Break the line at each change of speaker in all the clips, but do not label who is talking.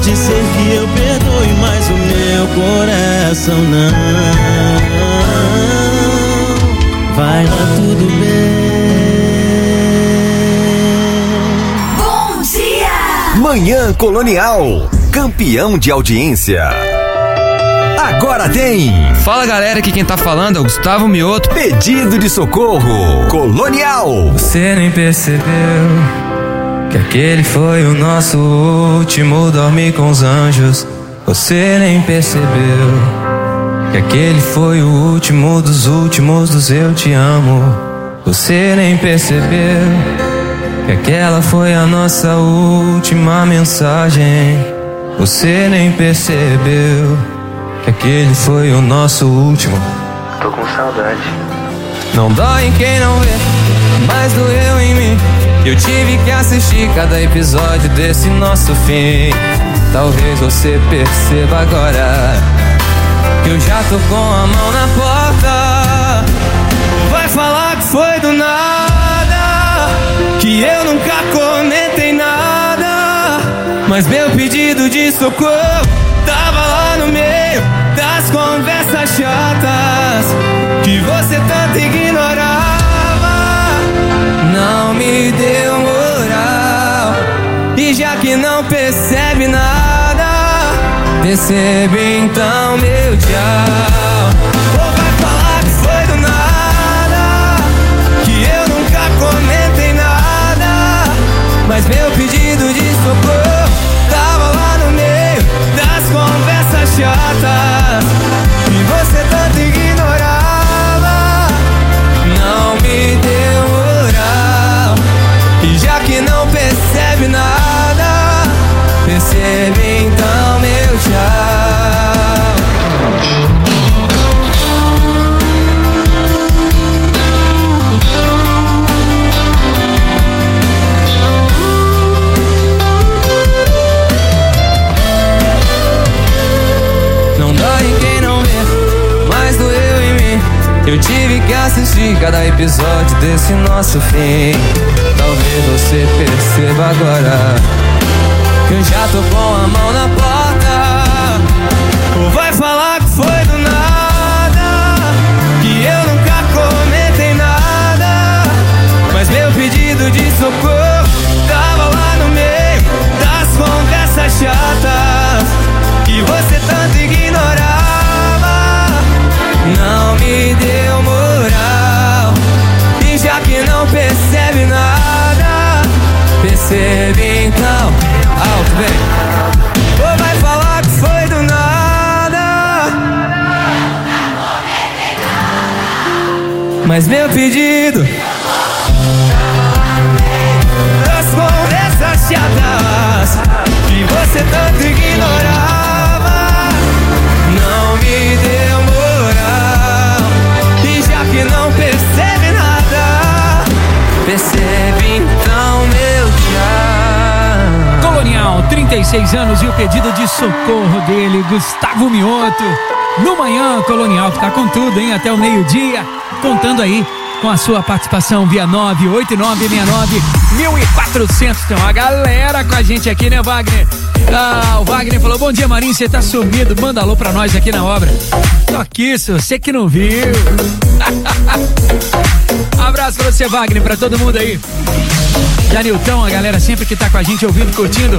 Pode ser que eu perdoe, mas o meu coração não. Vai lá, tudo bem.
Bom dia!
Manhã Colonial, campeão de audiência. Agora tem.
Fala galera, aqui quem tá falando é o Gustavo Mioto.
Pedido de socorro, Colonial.
Você nem percebeu que aquele foi o nosso último dormir com os anjos. Você nem percebeu que aquele foi o último dos eu te amo. Você nem percebeu que aquela foi a nossa última mensagem. Você nem percebeu que aquele foi o nosso último. Tô com saudade. Não dói em quem não vê, mas doeu em mim. Eu tive que assistir cada episódio desse nosso fim. Talvez você perceba agora que eu já tô com a mão na porta. Vai falar que foi do nada, que eu nunca comentei nada, mas meu pedido de socorro tava lá no meio das conversas chatas que você tanto ignorava. Não me deu moral, e já que não percebe nada, percebe então meu tchau. Ou vai falar que foi do nada, que eu nunca comentei nada, mas meu pedido de socorro tava lá no meio das conversas chatas que você tanto ignorava. Não me deu moral, e já que não percebe nada, percebe então meu tchau. Não dói em quem não vê, mas doeu em mim. Eu tive que assistir cada episódio desse nosso fim. Talvez você perceba agora que eu já tô com a mão na porta. Ou vai falar que foi do nada, que eu nunca comentei nada, mas meu pedido de socorro tava lá no meio das conversas chatas que você tanto ignorava. Não me deu moral, e já que não percebe nada, percebe então. Alto, vem. Ou vai falar que foi do nada, mas meu pedido das conversas chatas que você tanto ignorava. Não me deu moral, e já que não percebe nada, percebe então meu tchau.
Colonial, 36 anos e o pedido de socorro dele, Gustavo Mioto. No Manhã Colonial, que tá com tudo, hein? Até o meio-dia, contando aí com a sua participação via 98969-1400. Tem uma galera com a gente aqui, né, Wagner? O Wagner falou: bom dia, Marinho, você tá sumido, manda alô pra nós aqui na obra. Tô aqui, você que não viu. Abraço pra você, Wagner, pra todo mundo aí. Janilton, a galera sempre que tá com a gente ouvindo, curtindo.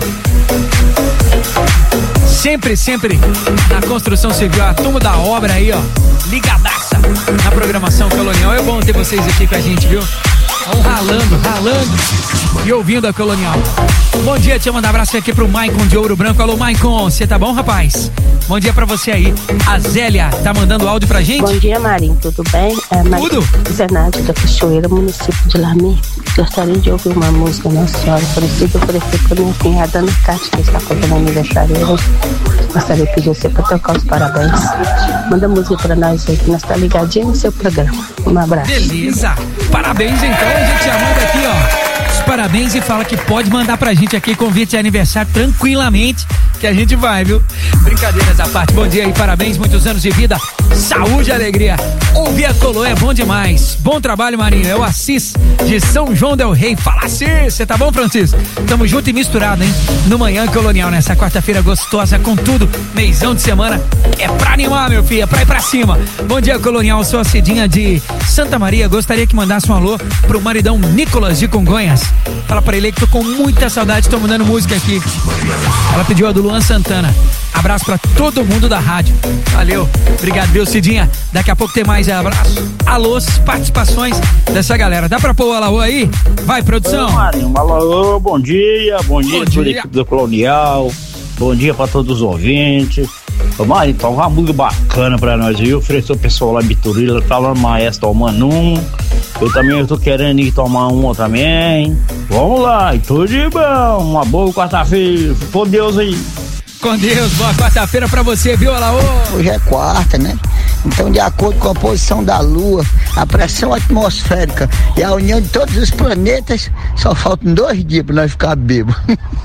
Sempre na construção civil, a turma da obra aí, ó, ligadaça na programação Colonial. É bom ter vocês aqui com a gente, viu? Vão ralando e ouvindo a Colonial. Bom dia, te mando um abraço aqui pro Maicon de Ouro Branco. Alô, Maicon, você tá bom, rapaz? Bom dia pra você aí. A Zélia tá mandando áudio pra gente.
Bom dia, Marinho, tudo bem?
Tudo?
Zenádio da Cachoeira, município de Lami. Gostaria de ouvir uma música Nossa Senhora Aparecida, oferecer pra minha cunhada Ana Cátia, que está fazendo aniversário hoje. Gostaria de pedir você pra tocar os parabéns. Manda música pra nós aí, que nós tá ligadinho no seu programa. Um abraço.
Beleza, parabéns então, a gente já manda aqui, ó, os parabéns e fala que pode mandar pra gente aqui convite de aniversário tranquilamente, que a gente vai, viu? Brincadeiras à parte, bom dia e parabéns, muitos anos de vida saúde e alegria. Ouvir a Colô é bom demais. Bom trabalho, Marinho. É o Assis de São João del Rei. Fala, Assis. Você tá bom, Francisco? Tamo junto e misturado, hein? No Manhã Colonial, nessa quarta-feira gostosa com tudo. Meizão de semana. É pra animar, meu filho. É pra ir pra cima. Bom dia, Colonial. Sou a Cidinha de Santa Maria. Gostaria que mandasse um alô pro maridão Nicolas de Congonhas. Fala pra ele que tô com muita saudade. Tô mandando música aqui. Ela pediu a do Luan Santana. Abraço pra todo mundo da rádio. Valeu. Obrigado, viu, Cidinha? Daqui a pouco tem mais abraço. Alôs, participações dessa galera. Dá pra pôr o alô aí? Vai, produção.
Oi, Marinho. Alô, bom dia. Bom dia toda a equipe do Colonial. Bom dia pra todos os ouvintes. Ô, Marinho, toca uma música bacana pra nós, viu? Ofereceu o pessoal lá em Biturila, tá lá no Maestro tomando um. Eu também tô querendo ir tomar um também. Vamos lá, e tudo de bom. Uma boa quarta-feira. Com Deus aí.
Com Deus, boa quarta-feira pra você, viu, Alaô?
Hoje é quarta, né? Então, de acordo com a posição da Lua, a pressão atmosférica e a união de todos os planetas, só faltam 2 dias pra nós ficar bêbados.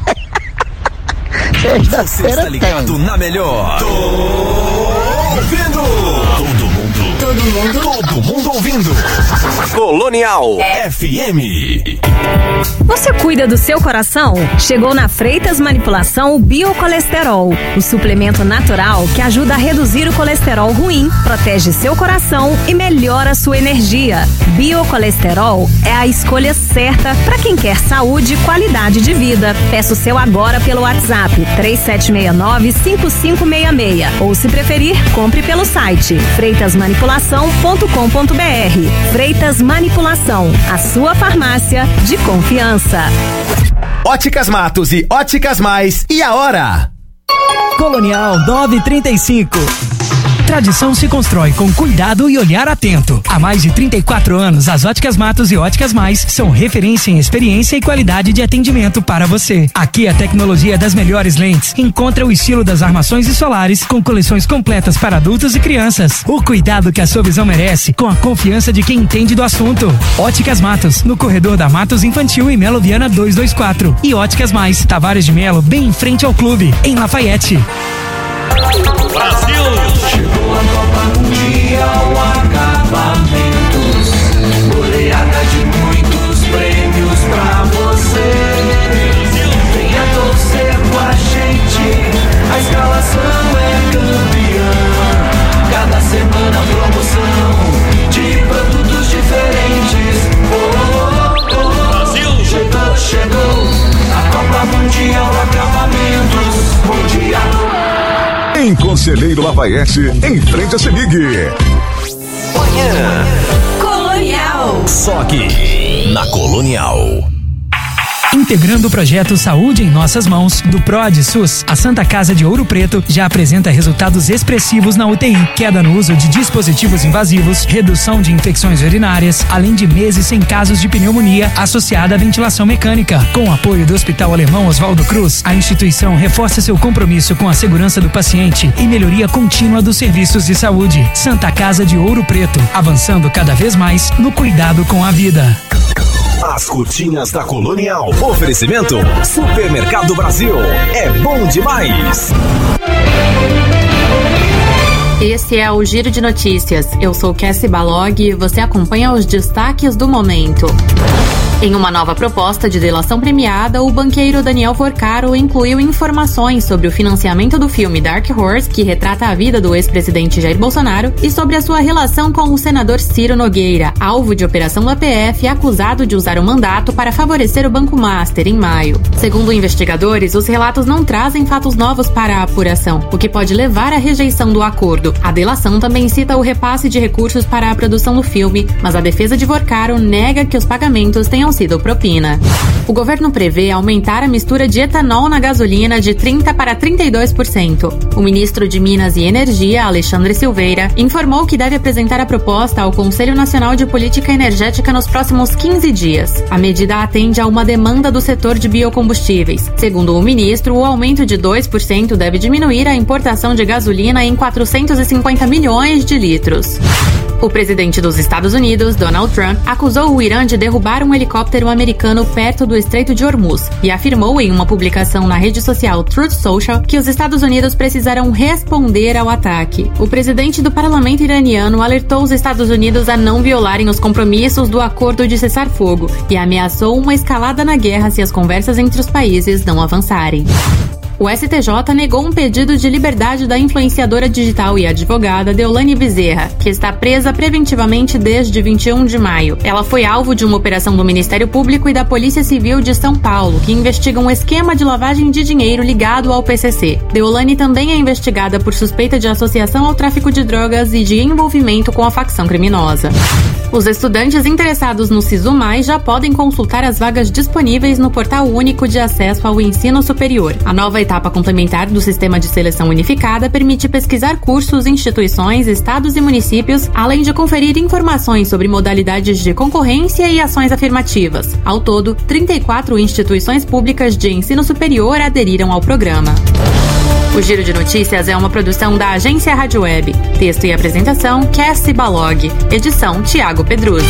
Você está ligado na melhor. Tô ouvindo. Todo mundo ouvindo. Colonial FM.
Você cuida do seu coração? Chegou na Freitas Manipulação o Biocolesterol, o suplemento natural que ajuda a reduzir o colesterol ruim, protege seu coração e melhora sua energia. Biocolesterol é a escolha certa para quem quer saúde e qualidade de vida. Peça o seu agora pelo WhatsApp 3769-5566 ou, se preferir, compre pelo site freitasmanipulação.com.br. Freitas Manipulação, a sua farmácia de confiança.
Óticas Matos e Óticas Mais. E a hora?
Colonial 935. Tradição se constrói com cuidado e olhar atento. Há mais de 34 anos, as Óticas Matos e Óticas Mais são referência em experiência e qualidade de atendimento para você. Aqui a tecnologia das melhores lentes encontra o estilo das armações e solares com coleções completas para adultos e crianças. O cuidado que a sua visão merece com a confiança de quem entende do assunto. Óticas Matos, no corredor da Matos Infantil e Melo Viana 224. E Óticas Mais, Tavares de Melo, bem em frente ao clube, em Lafayette.
Brasil!
Chegou a Copa Mundial Acabamentos, goleada de muitos prêmios pra você. Venha torcer com a gente, a escalação é campeã. Cada semana promoção de produtos diferentes.
Brasil!
Chegou a Copa Mundial Acabamentos, Mundial.
Em Conselheiro Lafayette, em frente a Semig.
Manhã
Colonial.
só aqui na Colonial.
Integrando o projeto Saúde em Nossas Mãos, do PROD SUS, a Santa Casa de Ouro Preto já apresenta resultados expressivos na UTI, queda no uso de dispositivos invasivos, redução de infecções urinárias, além de meses sem casos de pneumonia associada à ventilação mecânica. Com o apoio do Hospital Alemão Oswaldo Cruz, a instituição reforça seu compromisso com a segurança do paciente e melhoria contínua dos serviços de saúde. Santa Casa de Ouro Preto, avançando cada vez mais no cuidado com a vida.
As curtinhas da Colonial. Oferecimento Supermercado Brasil. É bom demais.
Esse é o Giro de Notícias. Eu sou Cassie Balog e você acompanha os destaques do momento. Em uma nova proposta de delação premiada, o banqueiro Daniel Porcaro incluiu informações sobre o financiamento do filme Dark Horse, que retrata a vida do ex-presidente Jair Bolsonaro, e sobre a sua relação com o senador Ciro Nogueira, alvo de operação da PF, acusado de usar o mandato para favorecer o Banco Master em maio. Segundo investigadores, os relatos não trazem fatos novos para a apuração, o que pode levar à rejeição do acordo. A delação também cita o repasse de recursos para a produção do filme, mas a defesa de Porcaro nega que os pagamentos tenham sido propina. O governo prevê aumentar a mistura de etanol na gasolina de 30% para 32%. O ministro de Minas e Energia, Alexandre Silveira, informou que deve apresentar a proposta ao Conselho Nacional de Política Energética nos próximos 15 dias. A medida atende a uma demanda do setor de biocombustíveis. Segundo o ministro, o aumento de 2% deve diminuir a importação de gasolina em 450 milhões de litros. O presidente dos Estados Unidos, Donald Trump, acusou o Irã de derrubar um helicóptero americano perto do Estreito de Hormuz e afirmou em uma publicação na rede social Truth Social que os Estados Unidos precisarão responder ao ataque. O presidente do parlamento iraniano alertou os Estados Unidos a não violarem os compromissos do acordo de cessar-fogo e ameaçou uma escalada na guerra se as conversas entre os países não avançarem. O STJ negou um pedido de liberdade da influenciadora digital e advogada Deolane Bezerra, que está presa preventivamente desde 21 de maio. Ela foi alvo de uma operação do Ministério Público e da Polícia Civil de São Paulo, que investiga um esquema de lavagem de dinheiro ligado ao PCC. Deolane também é investigada por suspeita de associação ao tráfico de drogas e de envolvimento com a facção criminosa. Os estudantes interessados no Sisu Mais já podem consultar as vagas disponíveis no Portal Único de Acesso ao Ensino Superior. A nova etapa complementar do Sistema de Seleção Unificada permite pesquisar cursos, instituições, estados e municípios, além de conferir informações sobre modalidades de concorrência e ações afirmativas. Ao todo, 34 instituições públicas de ensino superior aderiram ao programa. O Giro de Notícias é uma produção da Agência Rádio Web. Texto e apresentação, Cassie Balog. Edição, Tiago Pedruzzi.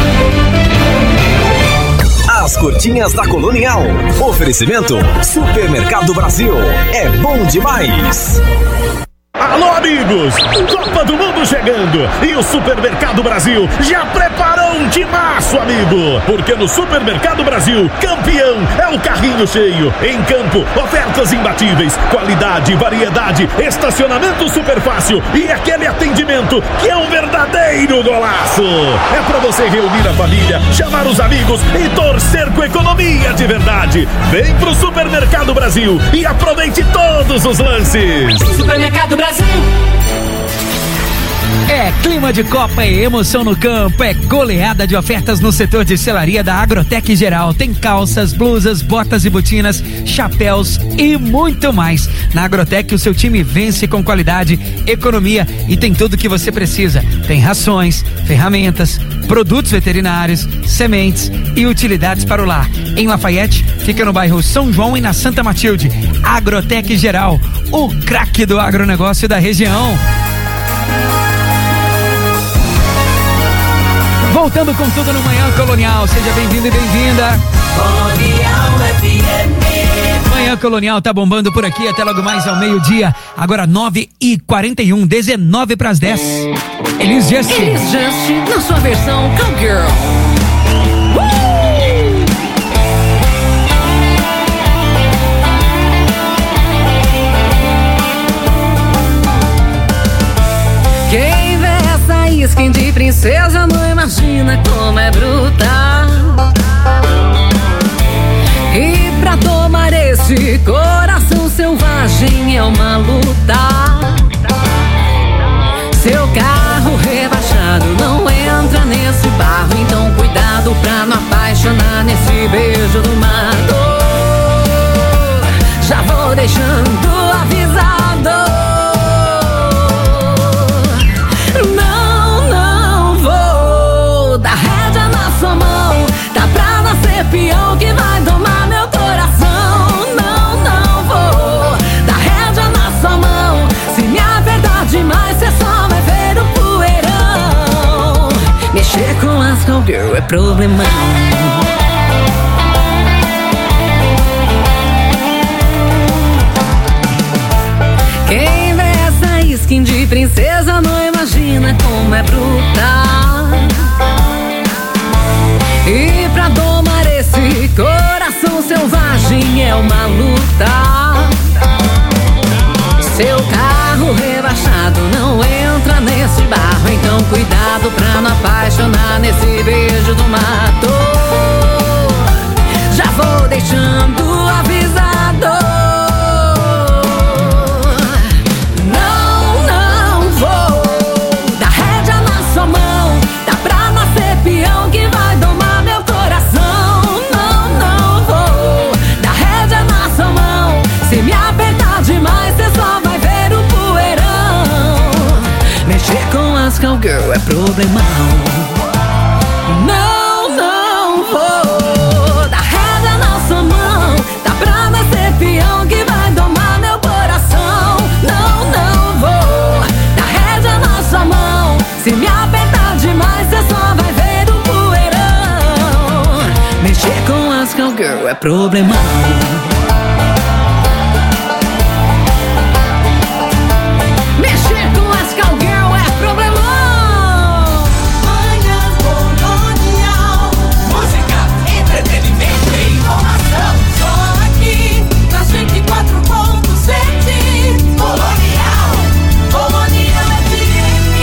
As curtinhas da Colonial. Oferecimento Supermercado Brasil. É bom demais.
Alô, amigos! Copa do Mundo chegando! E o Supermercado Brasil já preparou um timaço, amigo! Porque no Supermercado Brasil, campeão é o carrinho cheio. Em campo, ofertas imbatíveis, qualidade, variedade, estacionamento super fácil e aquele atendimento que é um verdadeiro golaço! É pra você reunir a família, chamar os amigos e torcer com economia de verdade! Vem pro Supermercado Brasil e aproveite todos os lances!
Supermercado Brasil. É clima de Copa e emoção no campo, é goleada de ofertas no setor de selaria da Agrotec Geral. Tem calças, blusas, botas e botinas, chapéus e muito mais. Na Agrotec o seu time vence com qualidade, economia e tem tudo o que você precisa. Tem rações, ferramentas, produtos veterinários, sementes e utilidades para o lar. Em Lafayette, fica no bairro São João e na Santa Matilde. Agrotec Geral, o craque do agronegócio da região. Voltando com tudo no Manhã Colonial, seja bem-vindo e bem-vinda. Colonial FM. Manhã Colonial tá bombando por aqui até logo mais ao meio-dia. Agora 9h41, 19 para as 10. Elis Justin.
Elis Justin na sua versão Cowgirl. Quem vê essa skin de princesa não imagina como é brutal. E pra tomar esse coração selvagem é uma luta. Seu carro rebaixado não entra nesse barro, então cuidado pra não apaixonar nesse beijo do mato. Já vou deixando avisado. Não vou dar rédea na sua mão. Tá pra nascer peão que vai domar meu coração. Não vou dar rédea na sua mão. Se me apertar demais, cê só vai ver o poeirão. Mexer com as cowgirl é problemão. Quem vê essa skin de princesa não imagina como é brutal. E pra domar esse coração selvagem é uma luta. Seu carro rebaixado não entra nesse barro, então cuidado pra não apaixonar nesse beijo do mato. Já vou deixando avisado. Não vou dar rédea na sua mão. Tá pra nascer peão que vai domar meu coração. Não vou dar rédea na sua mão. Se me apertar demais, cê só vai ver o poeirão. Mexer com as cowgirl é problemão. Não vou dar rédea na sua mão. Tá pra nascer peão que vai domar meu coração. Não vou dar rédea na sua mão. Se me apertar é problemão. Mexer com as cowgirl é problemão. Manhã Colonial. Música, entretenimento e informação. Só aqui nas 24.7 Colonial. Colonial FM.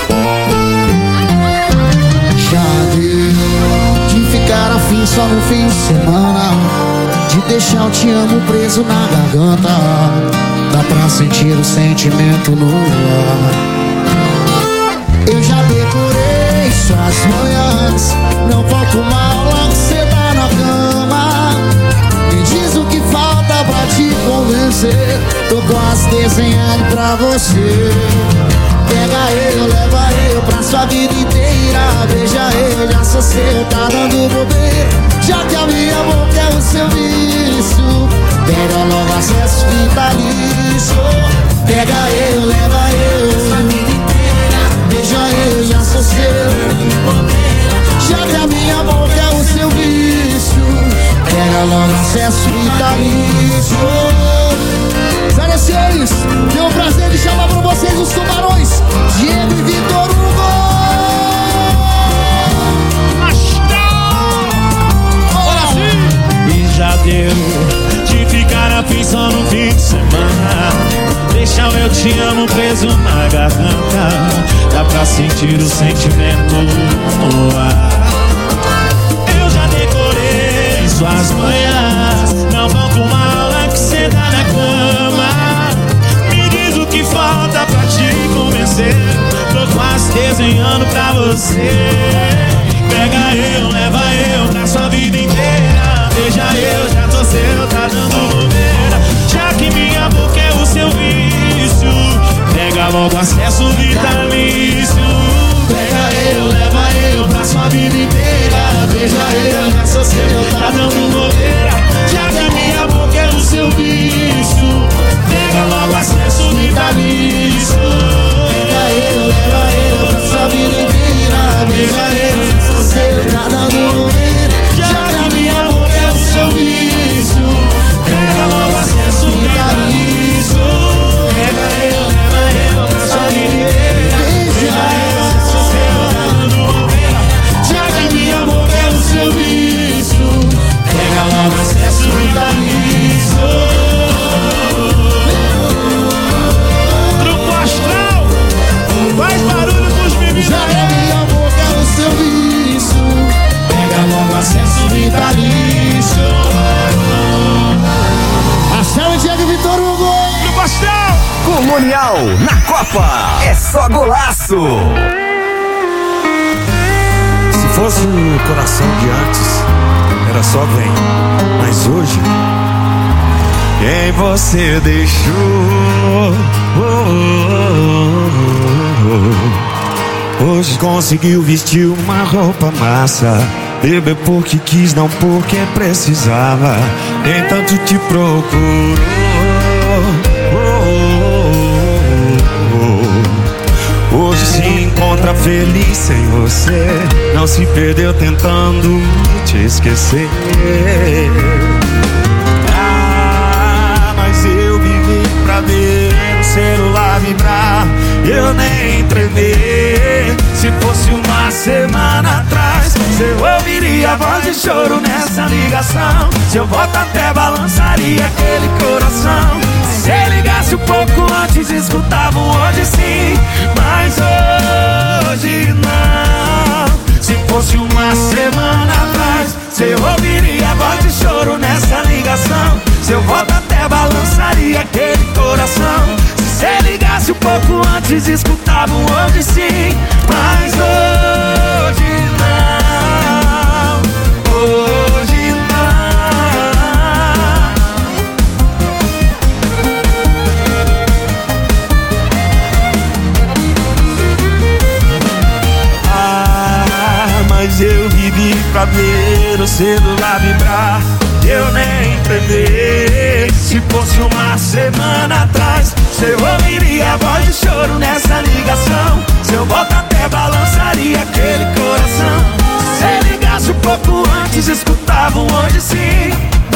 Já deu de ficar afim só no fim de semana, de deixar o te amo preso na garganta. Dá pra sentir o sentimento no ar. Eu já decorei suas manhãs, não falta uma aula que cê dá na cama. Me diz o que falta pra te convencer, tô quase desenhando pra você. Pega eu, leva eu pra sua vida inteira. Beija eu, já sou seu, tá dando bobeira. Já que a minha boca é o seu vício, pega logo acesso vitalício. Pega eu, leva eu, sua vida inteira. Beija eu, já sou seu. Já que a minha boca é o seu vício, pega logo acesso vitalício. 06, tenho o prazer de chamar pra vocês os tubarões Diego e Vitor Hugo.
E já deu de ficar afim só no fim de semana, deixa o eu te amo preso na garganta. Dá pra sentir o sentimento no ar. Eu já decorei suas manhãs, não falta uma aula que cê dá na cama. Me diz o que falta pra te convencer, tô quase desenhando pra você. Pega eu, leva eu pra sua vida inteira. Beija eu, já tô seu, tá dando bobeira. Já que minha boca é o seu vício, pega logo acesso vitalício. Pega eu, leva eu pra sua vida inteira. Beija eu, já sou seu, tá dando bobeira. Já que minha boca é o seu vício, pega logo acesso vitalício.
Pega eu, leva eu pra sua vida inteira. Beija eu, já sou seu, tá dando bobeira.
Já que minha boca é o seu vício, pega logo acesso vitalício. Pega eu, leva eu pra sua vida inteira. Beija eu, já sou seu, tá dando bobeira. Já que minha boca é o seu vício, pega logo acesso vitalício. Grupo Astral, faz barulho pros meninos.
Já que minha boca é o seu vício,
pega logo acesso vitalício.
Marcelo e Diego e Vitor Hugo.
Grupo Astral.
Colonial na Copa é só golaço.
Se fosse o coração de antes, era só vem. Mas hoje,
quem você deixou,
hoje conseguiu vestir uma roupa massa. Beber porque quis, não porque precisava. Nem tanto te procurou. Hoje se encontra feliz sem você. Não se perdeu tentando te esquecer. Mas eu vivi pra ver o celular vibrar, eu nem tremer. Se fosse uma semana atrás, eu ouviria a voz de choro nessa ligação. Seu voto até balançaria aquele coração. Se você ligasse um pouco antes, escutava um hoje sim. Mas hoje não. Se fosse uma semana atrás, você ouviria a voz de choro nessa ligação. Seu voto até balançaria aquele coração. Se você ligasse um pouco antes, escutava um hoje sim. Mas hoje não. Hoje não. Mas eu vivi pra ver o celular vibrar, eu nem tremer. Se fosse uma semana atrás, você ouviria a voz de choro nessa ligação. Seu voto até balançaria aquele coração. Se você ligasse um pouco antes, escutava um hoje sim.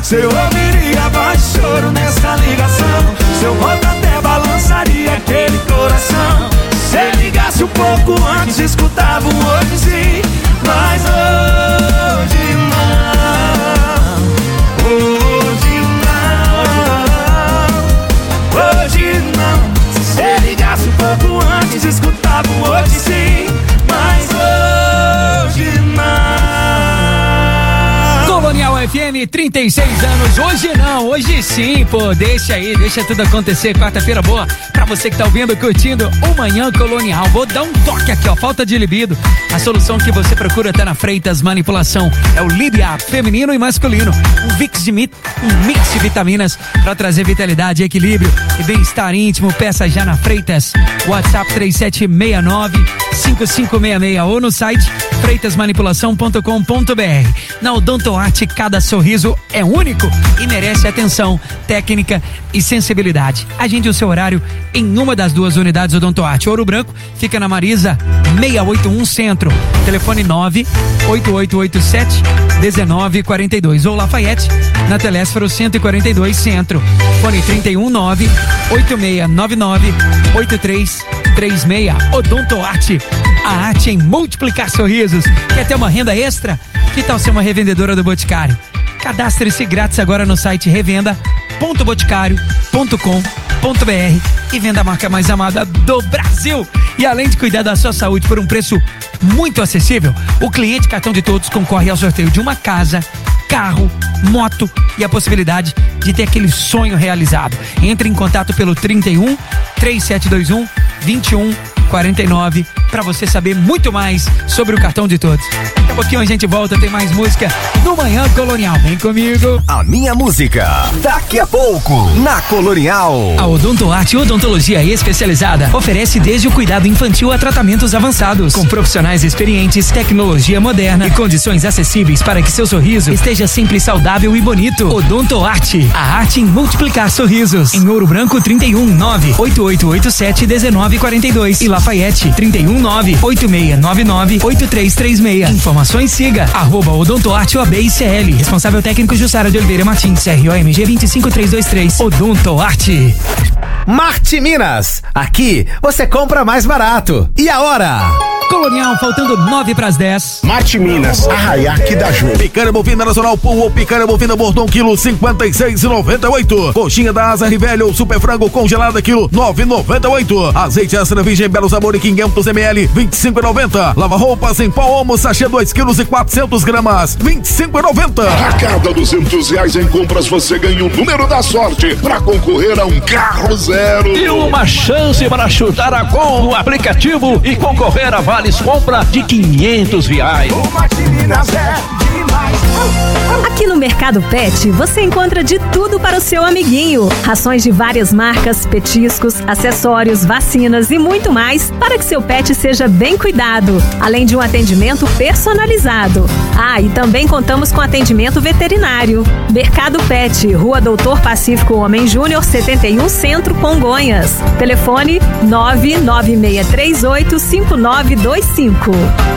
se eu ouviria a voz de choro nessa ligação. Seu rosto até balançaria aquele coração. Se ligasse um pouco antes, escutava um hoje sim, mas hoje não. Hoje não. Hoje não. Se ligasse um pouco antes, escutava um hoje sim, mas hoje não.
Colonial FM, 36 anos, hoje não, hoje sim, pô, deixa tudo acontecer, quarta-feira boa, pra você que tá ouvindo, curtindo o Manhã Colonial. Vou dar um toque aqui, ó, falta de libido, a solução que você procura tá na Freitas Manipulação, é o Libia feminino e masculino, um mix de vitaminas pra trazer vitalidade, equilíbrio e bem-estar íntimo. Peça já na Freitas, WhatsApp 3769-5566 ou no site freitasmanipulação.com.br. Na Odontoarte, cada sorriso é único e merece atenção, técnica e sensibilidade. Agende o seu horário em uma das duas unidades Odontoarte. Ouro Branco fica na Marisa 681 Centro, telefone 98887-1942, ou Lafayette na Telésforo 142 Centro, fone 319-8699-8336. Odontoarte, a arte em multiplicar sorrisos. Quer ter uma renda extra? Que tal ser uma revendedora do Boticário? Cadastre-se grátis agora no site revenda.boticário.com.br e venda a marca mais amada do Brasil. E além de cuidar da sua saúde por um preço muito acessível, o cliente Cartão de Todos concorre ao sorteio de uma casa, carro, moto e a possibilidade de ter aquele sonho realizado. Entre em contato pelo 31 3721 2149 para você saber muito mais sobre o Cartão de Todos. Daqui a pouquinho a gente volta, tem mais música no Manhã Colonial. Vem comigo.
A minha música, daqui a pouco, na Colonial.
A Odontoarte Odontologia Especializada oferece desde o cuidado infantil a tratamentos avançados, com profissionais experientes, tecnologia moderna e condições acessíveis para que seu sorriso esteja sempre saudável e bonito. Odontoarte, a arte em multiplicar sorrisos. Em Ouro Branco, 319-8887-1942 e Lafayette, 319-8699-8336. Informações, siga @Odontoarte OAB-ICL. Responsável técnico Jussara de Oliveira Martins, CROMG 25323. Odontoarte.
Marte Minas, aqui você compra mais barato. E a hora?
Colonial, faltando 9:10.
Marte Minas, Arraiá da Ju.
Picanha bovina nacional Pool ou picanha bovina Bordão, quilo 56,98. Coxinha da Asa Rivelli ou super frango congelada, quilo 9,98. Azeite extra virgem Belo Sabor em 500 ml, 25,90. Lava roupas em pó Omo, sachê 2 quilos e 400 gramas, 25,90.
A cada R$200 em compras você ganha o número da sorte para concorrer a um carro zero.
E uma chance para chutar a gol no aplicativo e concorrer a vales compra de R$500.
Aqui no Mercado Pet, você encontra de tudo para o seu amiguinho. Rações de várias marcas, petiscos, acessórios, vacinas e muito mais para que seu pet seja bem cuidado, além de um atendimento personalizado. Ah, e também contamos com atendimento veterinário. Mercado Pet, Rua Doutor Pacífico Homem Júnior, 71 Centro, Congonhas. Telefone 996385925.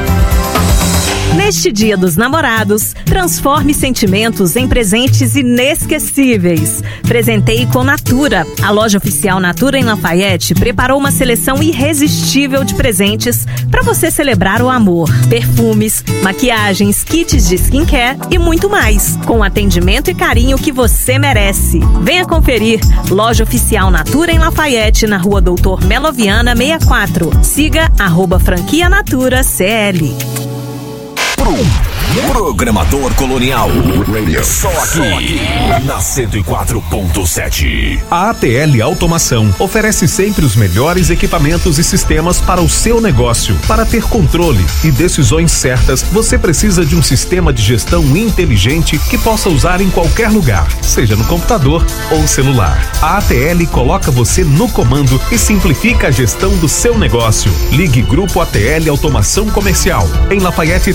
Neste Dia dos Namorados, transforme sentimentos em presentes inesquecíveis. Presenteie com Natura. A loja oficial Natura em Lafayette preparou uma seleção irresistível de presentes para você celebrar o amor. Perfumes, maquiagens, kits de skincare e muito mais, com atendimento e carinho que você merece. Venha conferir. Loja oficial Natura em Lafayette, na Rua Doutor Meloviana 64. Siga @franquia Natura CL.
Programador Colonial. Só aqui na 104.7.
A ATL Automação oferece sempre os melhores equipamentos e sistemas para o seu negócio. Para ter controle e decisões certas, você precisa de um sistema de gestão inteligente que possa usar em qualquer lugar, seja no computador ou celular. A ATL coloca você no comando e simplifica a gestão do seu negócio. Ligue Grupo ATL Automação Comercial em Lafayette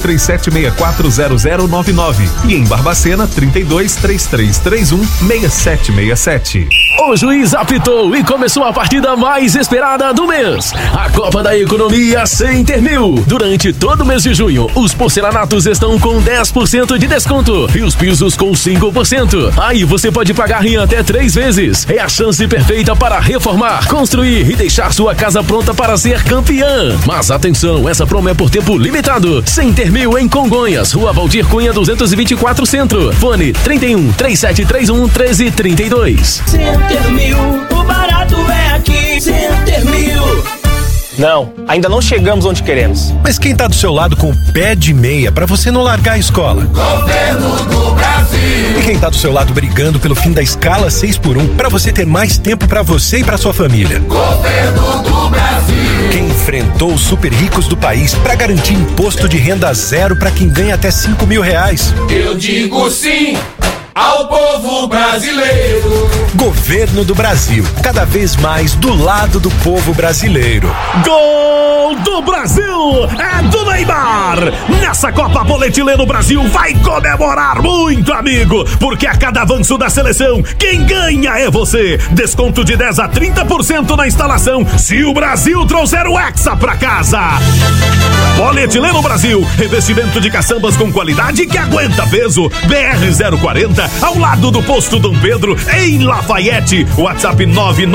37640099 e em Barbacena 3233316767.
O juiz apitou e começou a partida mais esperada do mês. A Copa da Economia Center 1000. Durante todo o mês de junho, os porcelanatos estão com 10% de desconto e os pisos com 5%. Aí você pode pagar em até 3 vezes. É a chance perfeita para reformar, construir e deixar sua casa pronta para ser campeã. Mas atenção, essa promo é por tempo limitado. Center 1000 em Congonhas, Rua Valdir Cunha 224 Centro. Fone 31 3731 1332.
Center 1000, o barato é aqui. Center 1000.
Não, ainda não chegamos onde queremos.
Mas quem tá do seu lado com o pé de meia pra você não largar a escola?
Governo do Brasil.
E quem tá do seu lado brigando pelo fim da escala 6x1 pra você ter mais tempo pra você e pra sua família?
Governo do Brasil.
Quem enfrentou os super ricos do país pra garantir imposto de renda zero pra quem ganha até R$5.000?
Eu digo sim ao povo brasileiro.
Governo do Brasil, cada vez mais do lado do povo brasileiro.
Gol do Brasil é do Neymar. Nessa Copa Boletileno Brasil vai comemorar muito, amigo, porque a cada avanço da seleção, quem ganha é você. Desconto de 10 a 30% na instalação se o Brasil trouxer o Hexa pra casa. Boletileno Brasil, revestimento de caçambas com qualidade que aguenta peso. BR 040, ao lado do posto Dom Pedro, em Lafayette. WhatsApp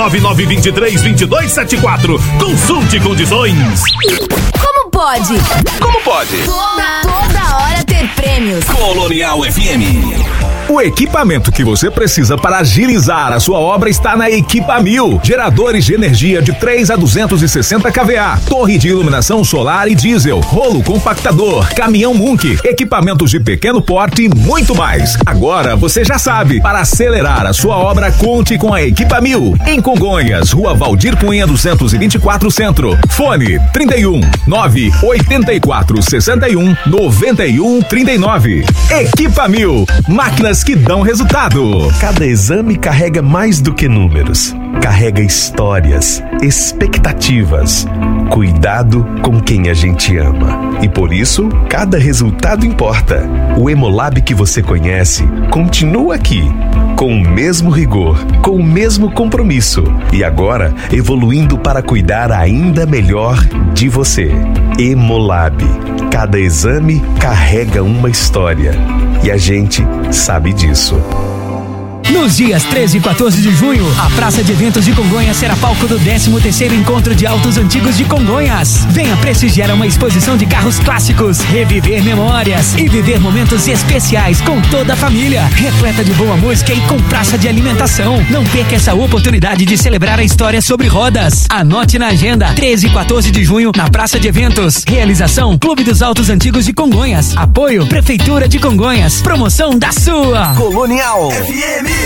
999232274. Consulte condições.
Como pode?
Como pode?
Toda hora ter prêmios.
Colonial FM.
O equipamento que você precisa para agilizar a sua obra está na Equipa 1000. Geradores de energia de 3 a 260 kVA, torre de iluminação solar e diesel, rolo compactador, caminhão Munk, equipamentos de pequeno porte e muito mais. Agora você já sabe, para acelerar a sua obra, conte com a Equipa 1000. Em Congonhas, Rua Valdir Cunha 224 Centro. Fone 31 984 61 91 39. Equipa 1000. Máquinas que dão resultado.
Cada exame carrega mais do que números. Carrega histórias, expectativas, cuidado com quem a gente ama. E por isso, cada resultado importa. O Hemolab que você conhece continua aqui, com o mesmo rigor, com o mesmo compromisso. E agora, evoluindo para cuidar ainda melhor de você. Hemolab. Cada exame carrega uma história. E a gente sabe disso.
Nos dias 13 e 14 de junho, a Praça de Eventos de Congonhas será palco do 13º Encontro de Autos Antigos de Congonhas. Venha prestigiar uma exposição de carros clássicos, reviver memórias e viver momentos especiais com toda a família, repleta de boa música e com praça de alimentação. Não perca essa oportunidade de celebrar a história sobre rodas. Anote na agenda, 13 e 14 de junho, na Praça de Eventos. Realização, Clube dos Autos Antigos de Congonhas. Apoio, Prefeitura de Congonhas. Promoção da sua
Colonial FM.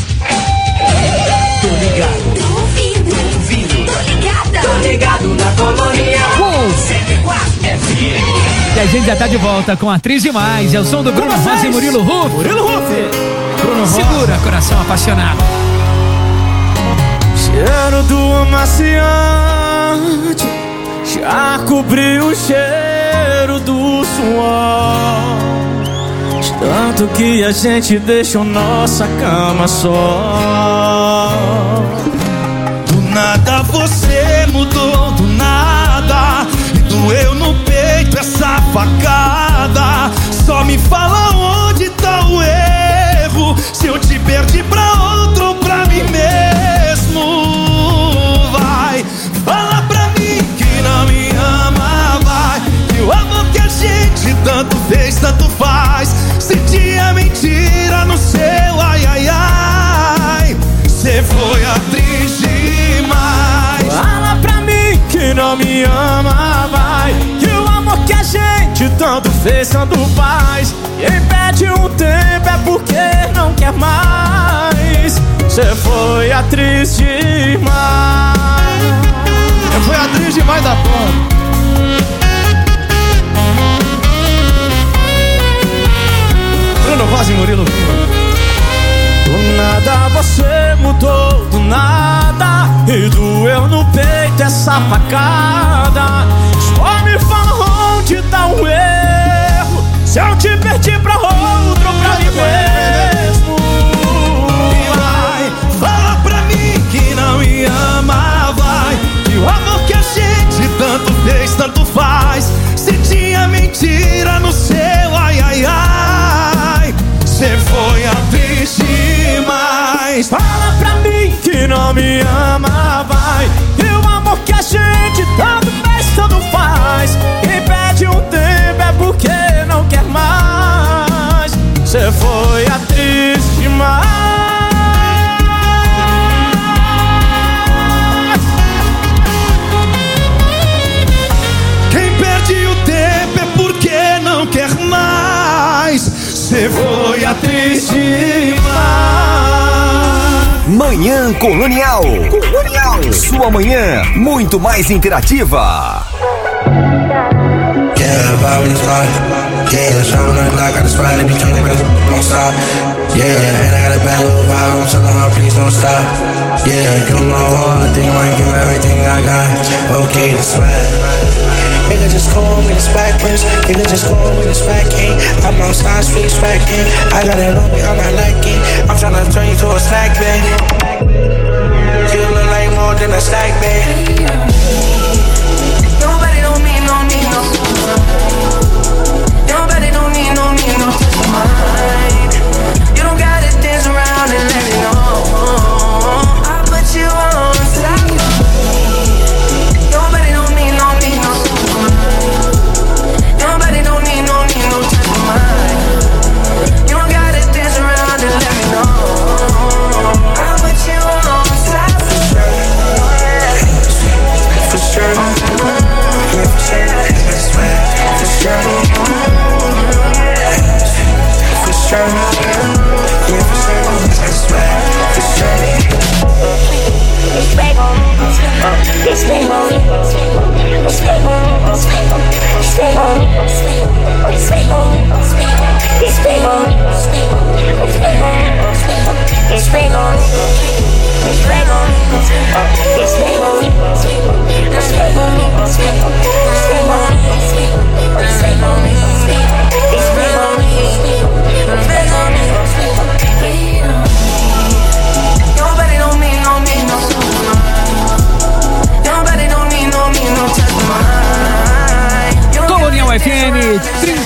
Tô ligado. Tô ouvindo. Tô ligado na Colonial. 104 FM.
E a gente já tá de volta com Atriz Demais. É o som do Bruno Rosa e Murilo Ruff. Bruno Rosa. Segura, coração apaixonado.
Cheiro do amaciante já cobriu o cheiro do suor. Tanto que a gente deixou nossa cama só. Do nada você mudou, do nada. E doeu no peito essa facada. Só me fala onde tá o erro. Se eu te perdi pra outro ou pra mim mesmo. Vai, fala pra mim que não me ama, vai. Que o amor que a gente tanto fez, tanto faz. Se tinha mentira no seu ai, ai, ai. Cê foi atriz demais. Fala pra mim que não me ama, vai. Que o amor que a gente tanto fez, tanto faz. Quem pede um tempo é porque não quer mais. Cê foi atriz demais. Cê foi atriz demais da porra. Bruno Rosa e Murilo. Do nada você mudou, do nada. E doeu no peito essa facada. Só me fala onde tá o erro. Se eu te perdi pra outro, pra mim mesmo. E vai, fala pra me ama, vai. E o amor que a gente tanto fez, tanto faz. Quem perde um tempo é porque não quer mais. Cê foi atriz demais. Quem perde o tempo é porque não quer mais. Cê foi atriz demais.
Manhã Colonial. Sua manhã muito mais interativa.
Yeah, vibe in the spot. Yeah, shine like black, got the spot in between the girls, don't stop. Yeah, and I got a bad little vibe, I'm telling her, please don't stop. Yeah, you know all I think I might give everything I got. Okay, the swag. Nigga just call me the swag prince. Nigga just call me the swag king. I'm outside, street swag king. I got it on me, I'm not liking. I'm tryna turn you to a snack bag. You look like more than a snack bag. Nobody don't need no Nobody don't need no mind. You don't gotta dance around and let me know. I put you on top. Nobody don't need no Nobody don't need no mind. You don't gotta dance around and let me know. I put you on top for sure.
Colonial FM,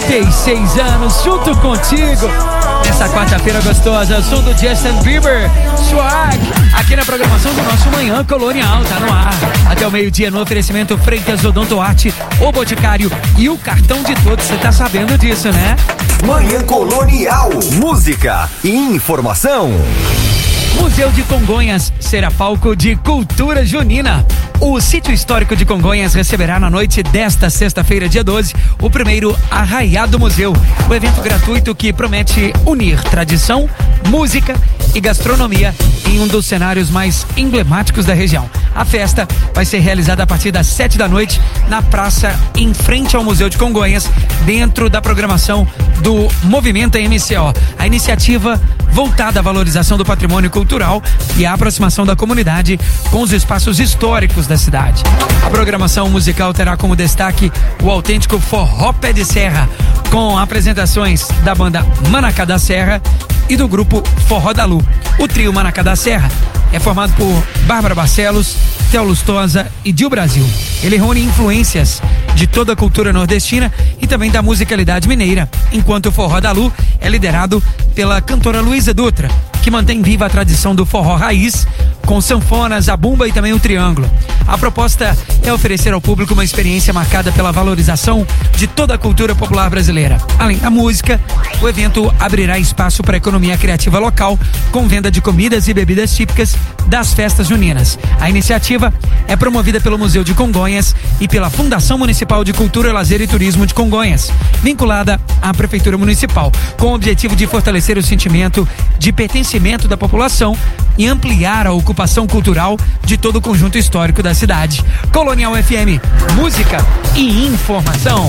36 anos, junto contigo. Nessa quarta-feira gostosa, som do Justin Bieber, Swag, aqui na programação do nosso Manhã Colonial, tá no ar. Até o meio-dia no oferecimento Freitas Odontoarte, O Boticário e o cartão de todos, você tá sabendo disso, né?
Manhã Colonial, música e informação.
Museu de Congonhas será palco de cultura junina. O sítio histórico de Congonhas receberá na noite desta sexta-feira, dia 12, o primeiro Arraiá do Museu. O evento gratuito que promete unir tradição, música e gastronomia em um dos cenários mais emblemáticos da região. A festa vai ser realizada a partir das 7 da noite na praça em frente ao Museu de Congonhas, dentro da programação do Movimento MCO. A iniciativa voltada à valorização do patrimônio cultural e à aproximação da comunidade com os espaços históricos da cidade. A programação musical terá como destaque o autêntico Forró Pé de Serra, com apresentações da banda Manacá da Serra e do grupo Forró da Lu. O trio Manacá da Serra é formado por Bárbara Barcelos, Theo Lustosa e Dil Brasil. Ele reúne influências de toda a cultura nordestina e também da musicalidade mineira, enquanto o Forró da Lu é liderado pela cantora Luísa Dutra, que mantém viva a tradição do forró raiz, com sanfonas, a bumba e também o triângulo. A proposta é oferecer ao público uma experiência marcada pela valorização de toda a cultura popular brasileira. Além da música, o evento abrirá espaço para a economia criativa local, com venda de comidas e bebidas típicas das festas juninas. A iniciativa é promovida pelo Museu de Congonhas e pela Fundação Municipal de Cultura, Lazer e Turismo de Congonhas, vinculada à Prefeitura Municipal, com o objetivo de fortalecer o sentimento de pertencimento da população e ampliar a ocupação cultural de todo o conjunto histórico da cidade. Colonial FM, música e informação.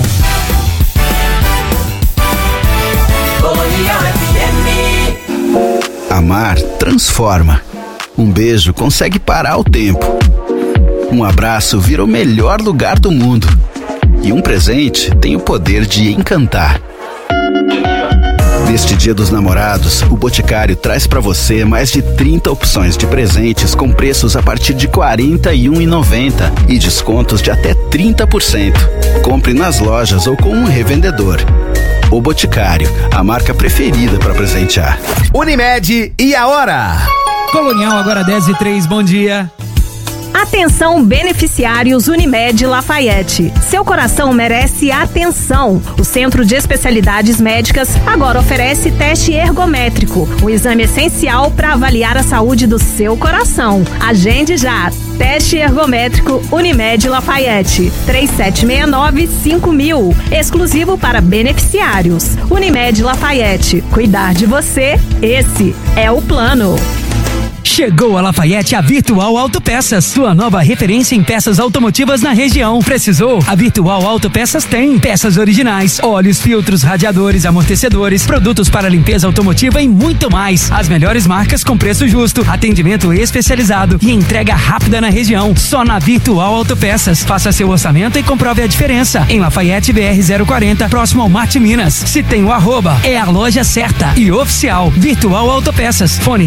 Colonial FM.
Amar transforma. Um beijo consegue parar o tempo. Um abraço vira o melhor lugar do mundo. E um presente tem o poder de encantar. Neste Dia dos Namorados, o Boticário traz para você mais de 30 opções de presentes com preços a partir de R$ 41,90 e descontos de até 30%. Compre nas lojas ou com um revendedor. O Boticário, a marca preferida para presentear.
Unimed e a hora?
Colonial, agora 10h03, bom dia.
Atenção, beneficiários Unimed Lafayette. Seu coração merece atenção. O Centro de Especialidades Médicas agora oferece teste ergométrico, um exame essencial para avaliar a saúde do seu coração. Agende já. Teste ergométrico Unimed Lafayette. 3769-5000. Exclusivo para beneficiários. Unimed Lafayette. Cuidar de você, esse é o plano.
Chegou a Lafayette a Virtual Autopeças, sua nova referência em peças automotivas na região. Precisou? A Virtual Autopeças tem peças originais, óleos, filtros, radiadores, amortecedores, produtos para limpeza automotiva e muito mais. As melhores marcas com preço justo, atendimento especializado e entrega rápida na região. Só na Virtual Autopeças. Faça seu orçamento e comprove a diferença. Em Lafayette BR 040, próximo ao Mate Minas. Se tem o @ é a loja certa e oficial. Virtual Autopeças. Fone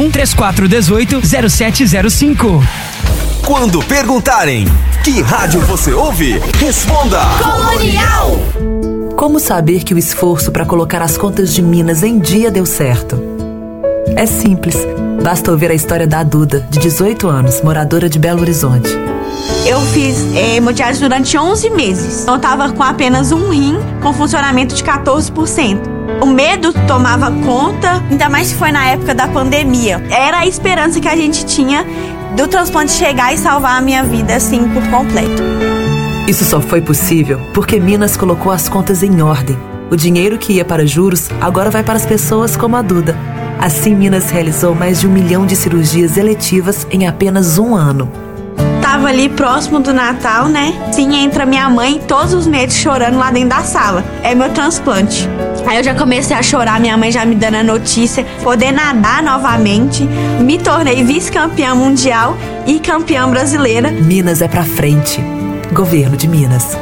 31-3418-0705.
Quando perguntarem que rádio você ouve, responda
Colonial. Como saber que o esforço para colocar as contas de Minas em dia deu certo? É simples. Basta ouvir a história da Duda, de 18 anos, moradora de Belo Horizonte.
Eu fiz hemodiálise durante 11 meses. Eu estava com apenas um rim, com funcionamento de 14%. O medo tomava conta, ainda mais se foi na época da pandemia. Era a esperança que a gente tinha do transplante chegar e salvar a minha vida, assim, por completo.
Isso só foi possível porque Minas colocou as contas em ordem. O dinheiro que ia para juros agora vai para as pessoas como a Duda. Assim, Minas realizou mais de 1 milhão de cirurgias eletivas em apenas um ano.
Tava ali próximo do Natal, né? Sim, entra minha mãe todos os meses chorando lá dentro da sala. É meu transplante. Aí eu já comecei a chorar, minha mãe já me dando a notícia, poder nadar novamente. Me tornei vice-campeã mundial e campeã brasileira.
Minas é pra frente. Governo de Minas.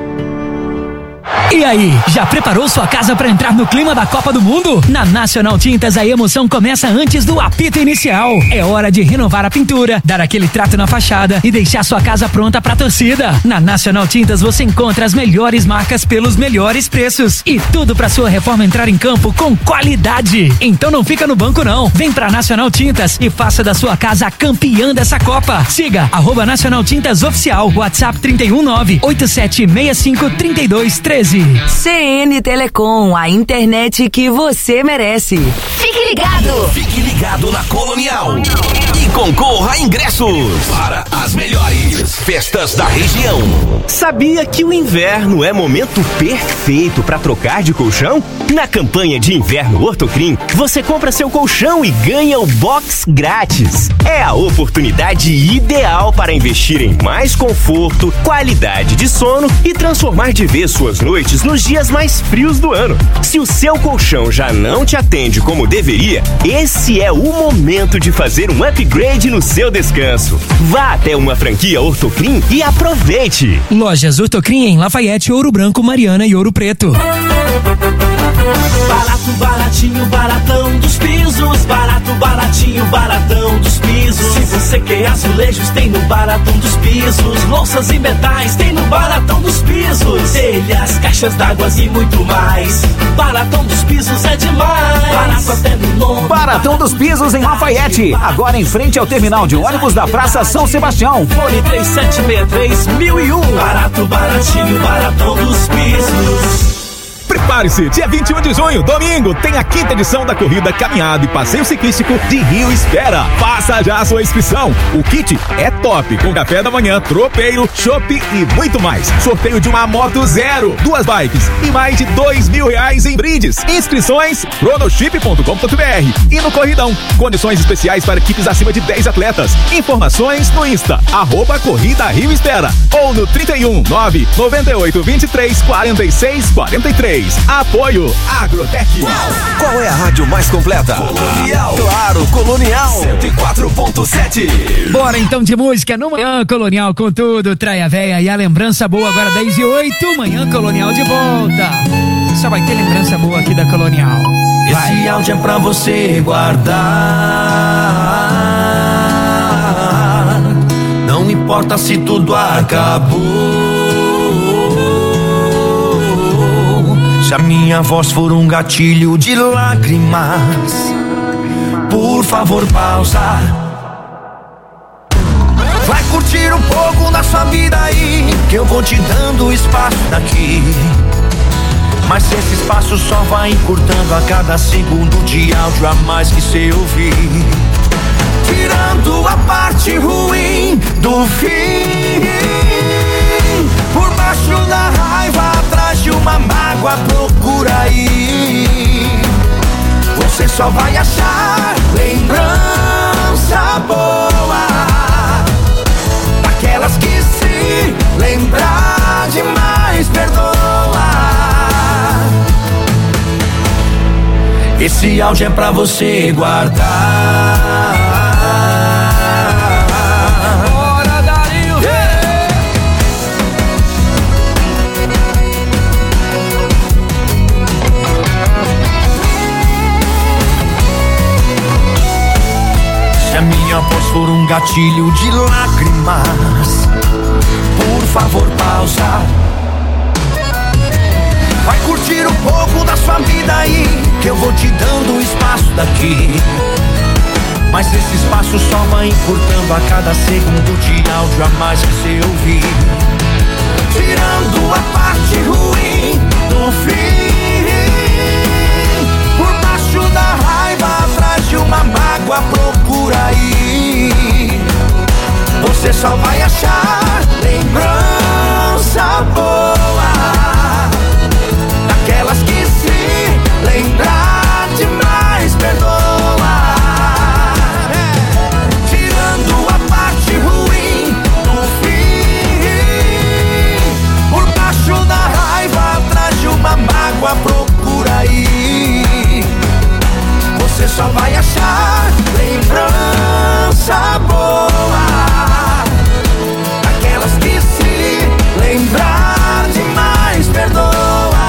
E aí, já preparou sua casa para entrar no clima da Copa do Mundo? Na Nacional Tintas, a emoção começa antes do apito inicial. É hora de renovar a pintura, dar aquele trato na fachada e deixar sua casa pronta pra torcida. Na Nacional Tintas, você encontra as melhores marcas pelos melhores preços. E tudo pra sua reforma entrar em campo com qualidade. Então não fica no banco não. Vem pra Nacional Tintas e faça da sua casa a campeã dessa Copa. Siga @Nacional Tintas Oficial. WhatsApp 319-8765-3213.
CN Telecom, a internet que você merece.
Fique ligado! Fique ligado na Colonial e concorra a ingressos para as melhores festas da região.
Sabia que o inverno é momento perfeito para trocar de colchão? Na campanha de inverno Ortocrim, você compra seu colchão e ganha o box grátis. É a oportunidade ideal para investir em mais conforto, qualidade de sono e transformar de vez suas noites nos dias mais frios do ano. Se o seu colchão já não te atende como deveria, esse é o momento de fazer um upgrade no seu descanso. Vá até uma franquia Ortocrim e aproveite.
Lojas Ortocrim em Lafayette, Ouro Branco, Mariana e Ouro Preto.
Barato, baratinho, baratão dos pisos. Barato, baratinho, baratão dos pisos. Se você quer azulejos, tem no Baratão dos Pisos. Louças e metais, tem no Baratão dos Pisos. Telhas, caixas d'água e muito mais. Baratão dos Pisos é demais. Barato até no nome.
Baratão dos Pisos em Lafayette. Agora em frente ao terminal de ônibus da Praça São Sebastião.
Fone 3763-1001. Barato, baratinho, baratão dos pisos.
Prepare-se, dia 21 de junho, domingo, tem a 5ª edição da corrida caminhada e passeio ciclístico de Rio Espera. Faça já a sua inscrição. O kit é top, com café da manhã, tropeiro, chopp e muito mais. Sorteio de uma moto zero, 2 bikes e mais de R$2.000 em brindes. Inscrições, chronoship.com.br e no Corridão. Condições especiais para equipes acima de 10 atletas. Informações no Insta, @Corrida Rio Espera ou no 319-9823-4643. Apoio Agrotec.
Qual é a rádio mais completa? Colonial. Claro, Colonial 104.7.
Bora então de música no Manhã Colonial com tudo, Traia Véia e a lembrança boa agora 10h08, Manhã Colonial de volta. Só vai ter lembrança boa aqui da Colonial.
Esse áudio é pra você guardar. Não importa se tudo acabou. Se a minha voz for um gatilho de lágrimas, por favor, pausa. Vai curtir um pouco da sua vida aí, que eu vou te dando espaço daqui. Mas esse espaço só vai encurtando a cada segundo de áudio a mais que cê ouvir. Tirando a parte ruim do fim. Por baixo da raiva, atrás de uma mágoa, procura aí. Você só vai achar lembrança boa, daquelas que se lembrar demais perdoa. Esse áudio é pra você guardar.
Bora, Darinho!
Se a minha voz for um gatilho de lágrimas, por favor, pausa. Vai curtir um pouco da sua vida aí, que eu vou te dando espaço daqui. Mas esse espaço só vai encurtando a cada segundo de áudio a mais que cê ouvir. Tirando a parte ruim do fim. Por baixo da raiva, atrás de uma mágoa, procura aí. Você só vai achar lembrança boa, daquelas que se lembrar demais perdoa. Tirando a parte ruim do fim. Por baixo da raiva, atrás de uma mágoa, procura aí. Você só vai achar lembrança boa, daquelas que se lembrar demais perdoa.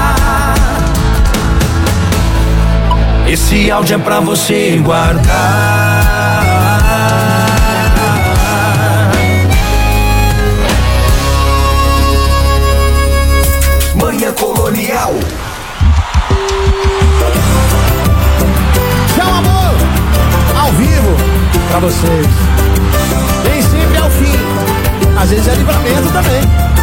Esse áudio é pra você guardar. Manhã Colonial.
Tchau, amor, ao vivo pra vocês. Nem sempre é o fim, às vezes é livramento também.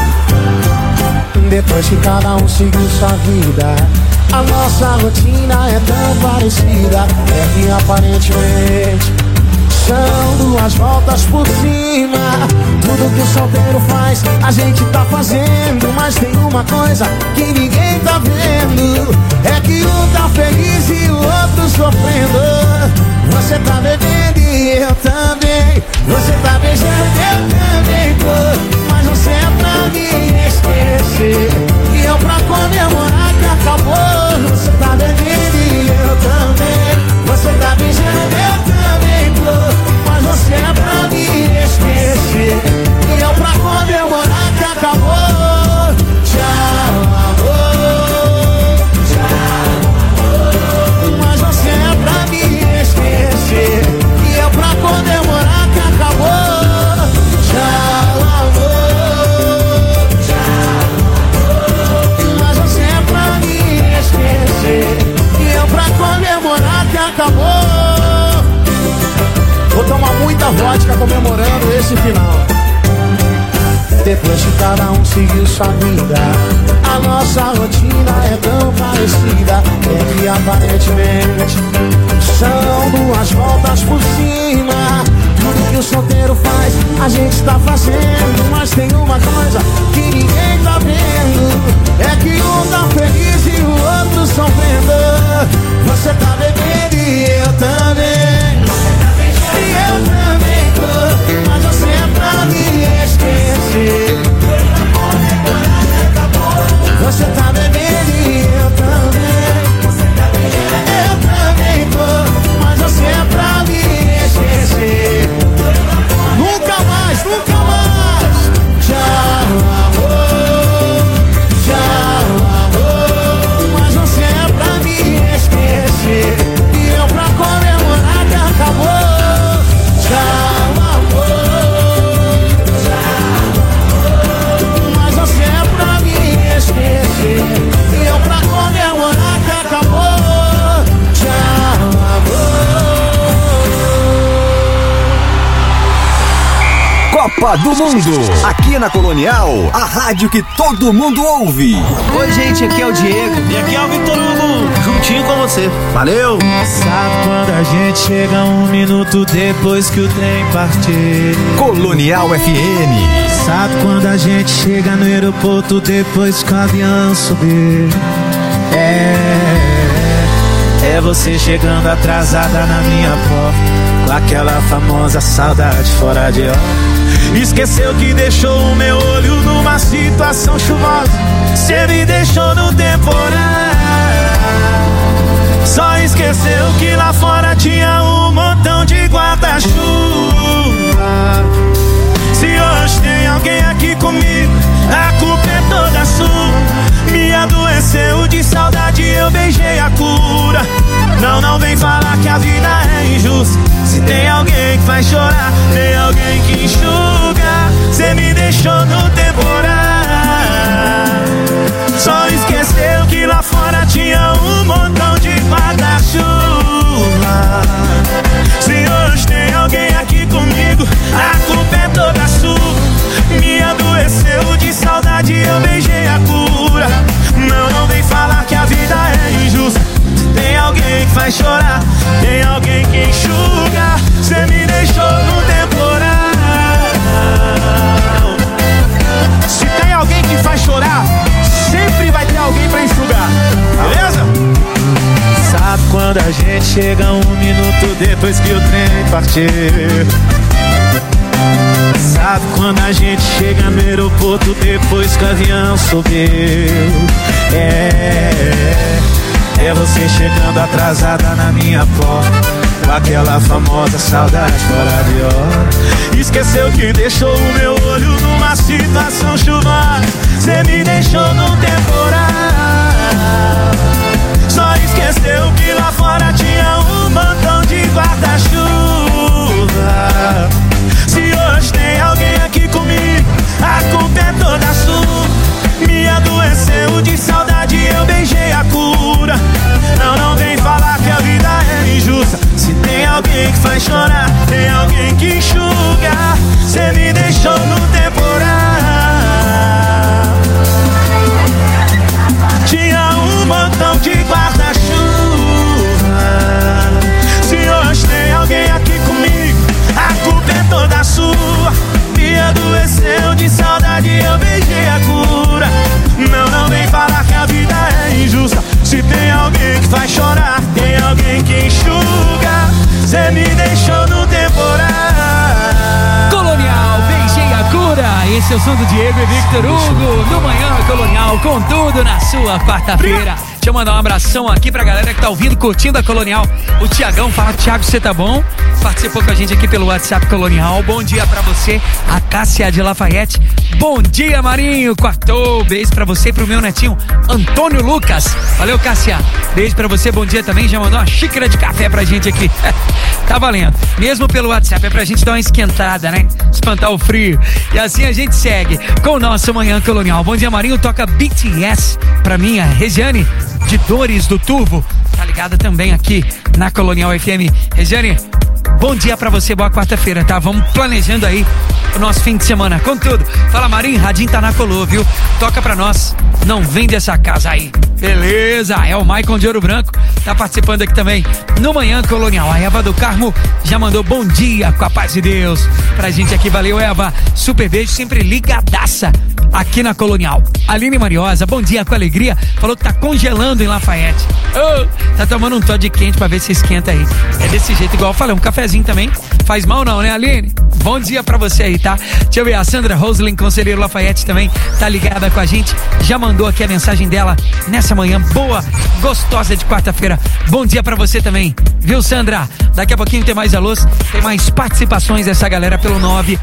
Depois que cada um seguiu sua vida, a nossa rotina é tão parecida. É que aparentemente são duas voltas por cima. Tudo que o solteiro faz, a gente tá fazendo. Mas tem uma coisa que ninguém tá vendo, é que um tá feliz e o outro sofrendo. Você tá bebendo e eu também. Você tá beijando e eu também tô. Mas você é pra me esquecer e eu pra comemorar que acabou. Você tá bebendo e eu também. Você tá beijando e eu também tô. Mas você é pra me esquecer e eu pra comemorar que acabou. Tchau, amor. Tchau, amor. Mas você é pra me esquecer e eu pra comemorar que acabou. Tchau, amor. Tchau, amor. Mas você é pra me esquecer e eu pra comemorar que acabou. Vou tomar muita vodka comemorando esse final. Depois que cada um seguiu sua vida, a nossa rotina é tão parecida. É que aparentemente são duas voltas por cima. Tudo que o solteiro faz, a gente tá fazendo. Mas tem uma coisa que ninguém tá vendo, é que um tá feliz e o outro sofrendo. Você tá bebendo e eu também. E eu também tô. Mas você é pra me esquecer. Você tá bebendo e eu também. Eu também tô. Mas você é pra me esquecer. Nunca mais, nunca mais. Tchau, amor. Tchau, amor. Mas você é pra me esquecer
Copa do Mundo. Aqui na Colonial, a rádio que todo mundo ouve.
Oi, gente, aqui é o Diego.
E aqui é o Vitor Hugo, juntinho com você. Valeu!
Sabe quando a gente chega 1 minuto depois que o trem partir?
Colonial FM.
Sabe quando a gente chega no aeroporto depois que o avião subir? É você chegando atrasada na minha porta, com aquela famosa saudade fora de hora. Esqueceu que deixou o meu olho numa situação chuvosa. Cê me deixou no temporal. Só esqueceu que lá fora tinha um montão de guarda-chuva. Se hoje tem alguém aqui comigo, a culpa é toda sua. Me adoeceu de saudade, eu beijei a cura. Não vem falar que a vida é injusta. Se tem alguém que faz chorar, tem alguém que enxuga. Cê me deixou no temporal. Só esqueceu que lá fora tinha um montão de guarda-chuva. Se hoje tem alguém aqui comigo, a culpa é toda sua. Me adoeceu de saudade, eu beijei a cura. Não vem falar que a vida é injusta. Tem alguém que faz chorar, tem alguém que enxuga. Cê me deixou no temporal. Se tem alguém que faz chorar, sempre vai ter alguém pra enxugar, beleza? Sabe quando a gente chega 1 minuto depois que o trem partiu? Sabe quando a gente chega no aeroporto depois que o avião subiu? É você chegando atrasada na minha porta, com aquela famosa saudade fora de hora. Esqueceu que deixou o meu olho numa situação chuvosa. Cê me deixou no temporal. Só esqueceu que lá fora tinha um montão de guarda-chuva. Se hoje tem alguém aqui comigo, a culpa é toda sua. Me adoeceu de saudade, eu beijei a cura. Não vem falar que a vida é injusta. Se tem alguém que faz chorar, tem alguém que enxuga. Cê me deixou no temporal. Tinha um montão de guarda-chuva. Se hoje tem alguém aqui comigo, a culpa é toda sua. Me adoeceu de saudade, eu beijei a cura. Não vem falar que a vida é injusta. Se tem alguém que faz chorar, tem alguém que enxuga. Cê me deixou no temporal.
Colonial, beijei a cura. Esse é o som do Diego e Victor Hugo no Manhã Colonial, com tudo na sua quarta-feira. Deixa eu mandar um abração aqui pra galera que tá ouvindo, curtindo a Colonial. O Tiagão fala: Thiago, você tá bom? Participou com a gente aqui pelo WhatsApp Colonial. Bom dia pra você. A Cássia de Lafayette. Bom dia, Marinho. Quartou. Beijo pra você e pro meu netinho Antônio Lucas. Valeu, Cássia. Beijo pra você. Bom dia também. Já mandou uma xícara de café pra gente aqui. Tá valendo. Mesmo pelo WhatsApp, é pra gente dar uma esquentada, né? Espantar o frio. E assim a gente segue com o nosso Manhã Colonial. Bom dia, Marinho. Toca BTS pra mim, a Regiane de Dores do Turvo. Tá ligada também aqui na Colonial FM. Regiane, bom dia pra você, boa quarta-feira, tá? Vamos planejando aí o nosso fim de semana com tudo. Fala, Marinho, Radinho tá na colô, viu? Toca pra nós, não vende essa casa aí. Beleza, é o Maicon de Ouro Branco, tá participando aqui também no Manhã Colonial. A Eva do Carmo já mandou bom dia, com a paz de Deus pra gente aqui. Valeu, Eva, super beijo, sempre ligadaça aqui na Colonial. Aline Mariosa, bom dia, com alegria, falou que tá congelando em Lafayette. Tá tomando um Todd quente pra ver se esquenta aí. É desse jeito, igual eu falei, um cafezinho também faz mal não, né, Aline? Bom dia pra você aí, tá? Deixa eu ver, a Sandra Roslin, conselheiro Lafayette, também tá ligada com a gente, já mandou aqui a mensagem dela nessa manhã boa, gostosa de quarta-feira. Bom dia pra você também, viu, Sandra? Daqui a pouquinho tem mais alôs, tem mais participações dessa galera pelo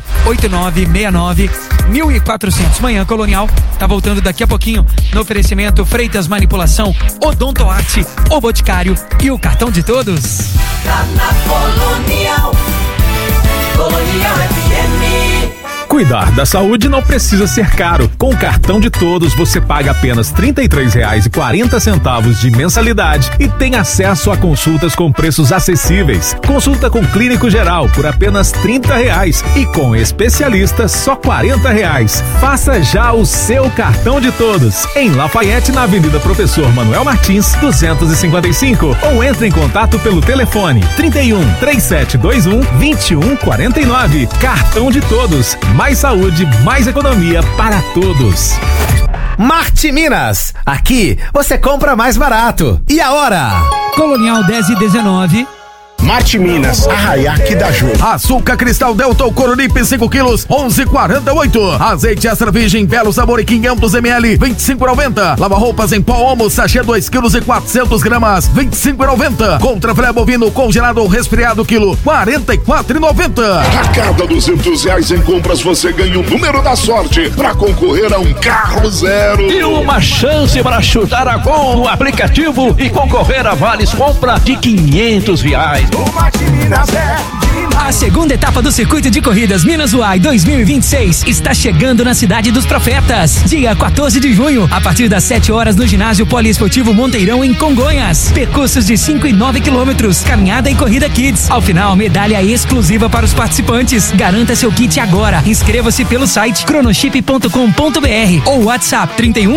98969-1400. Manhã Colonial tá voltando daqui a pouquinho no oferecimento Freitas Manipulação, Odontoarte, O Boticário e o cartão de todos.
Tá na Colonial, Colonial FM.
Cuidar da saúde não precisa ser caro. Com o cartão de todos, você paga apenas R$ 33,40 de mensalidade e tem acesso a consultas com preços acessíveis. Consulta com clínico geral por apenas R$ 30 e com especialista só R$ 40. Faça já o seu cartão de todos em Lafayette, na Avenida Professor Manuel Martins, 255, ou entre em contato pelo telefone 31 3721 2149. Cartão de todos. Mais saúde, mais economia para todos.
Marte Minas. Aqui você compra mais barato. E a hora?
Colonial 10:19.
Marte Minas, Arraiaque da Ju.
Açúcar Cristal Delta Coronipe 5 quilos, 11,48. Azeite extra virgem Belo Sabor 500 ml, 25,90. Lava roupas em pó Omo, sachê 2 quilos e 400 gramas, 25,90. Contra filé bovino congelado ou resfriado quilo, 44,90.
A cada R$200 em compras você ganha o número da sorte para concorrer a um carro zero.
E uma chance para chutar a gol no aplicativo e concorrer a vales compra de R$500.
A segunda etapa do Circuito de Corridas Minas UAI 2026 está chegando na Cidade dos Profetas. Dia 14 de junho, a partir das 7 horas no ginásio poliesportivo Monteirão, em Congonhas. Percursos de 5 e 9 quilômetros, caminhada e corrida kids. Ao final, medalha exclusiva para os participantes. Garanta seu kit agora. Inscreva-se pelo site cronochip.com.br ou WhatsApp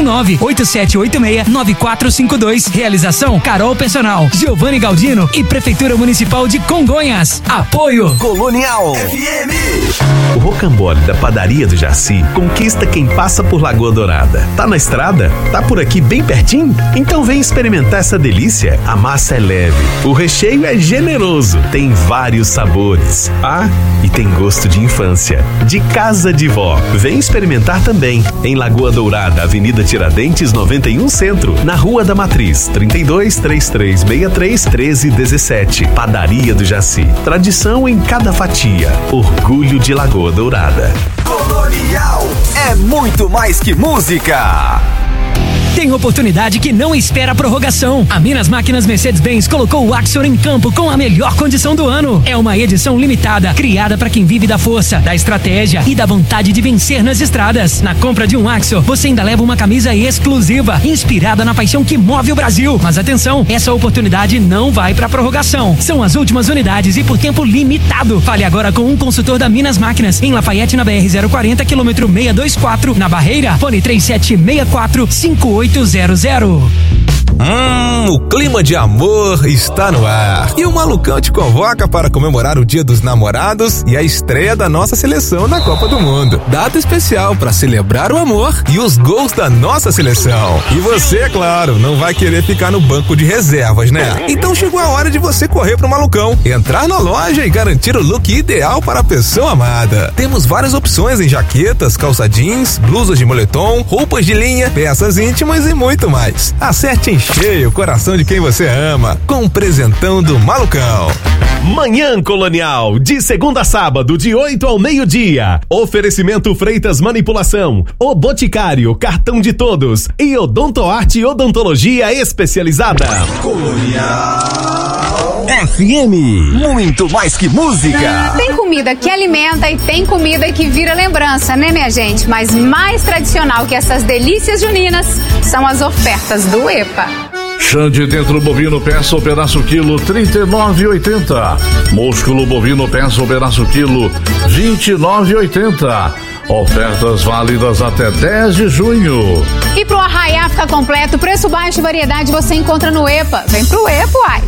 319-8786-9452. Realização Carol Personal, Giovanni Galdino e Prefeitura Municipal de Congonhas. Apoio
Colonial FM.
O rocambole da Padaria do Jaci conquista quem passa por Lagoa Dourada. Tá na estrada? Tá por aqui bem pertinho? Então vem experimentar essa delícia. A massa é leve, o recheio é generoso, tem vários sabores. Ah, e tem gosto de infância, de casa de vó. Vem experimentar também em Lagoa Dourada, Avenida Tiradentes 91 Centro, na Rua da Matriz, 32-3363-1317. Padaria do Jaci. Tradição em cada fatia. Orgulho de Lagoa Dourada.
Colonial é muito mais que música.
Tem oportunidade que não espera a prorrogação. A Minas Máquinas Mercedes-Benz colocou o Axor em campo com a melhor condição do ano. É uma edição limitada, criada para quem vive da força, da estratégia e da vontade de vencer nas estradas. Na compra de um Axor, você ainda leva uma camisa exclusiva, inspirada na paixão que move o Brasil. Mas atenção, essa oportunidade não vai para prorrogação. São as últimas unidades e por tempo limitado. Fale agora com um consultor da Minas Máquinas, em Lafayette, na BR-040, quilômetro 624, na Barreira. Fone 3764-5800.
O clima de amor está no ar. E o Malucão te convoca para comemorar o Dia dos Namorados e a estreia da nossa seleção na Copa do Mundo. Data especial para celebrar o amor e os gols da nossa seleção. E você, é claro, não vai querer ficar no banco de reservas, né? Então chegou a hora de você correr pro Malucão, entrar na loja e garantir o look ideal para a pessoa amada. Temos várias opções em jaquetas, calça jeans, blusas de moletom, roupas de linha, peças íntimas e muito mais. Acerte em cheio o coração de quem você ama com um presentão do Malucão.
Manhã Colonial, de segunda a sábado, de 8 ao meio-dia. Oferecimento Freitas Manipulação, O Boticário, Cartão de Todos e Odontoarte Odontologia Especializada.
Colonial FM, muito mais que música.
Tem comida que alimenta e tem comida que vira lembrança, né, minha gente? Mas mais tradicional que essas delícias juninas são as ofertas do EPA.
Xande dentro bovino peça ou pedaço quilo, R$39,80. Músculo bovino peça ou pedaço quilo, R$29,80. Ofertas válidas até 10 de junho.
E pro arraiá ficar completo, preço baixo e variedade você encontra no EPA. Vem pro EPA, uai.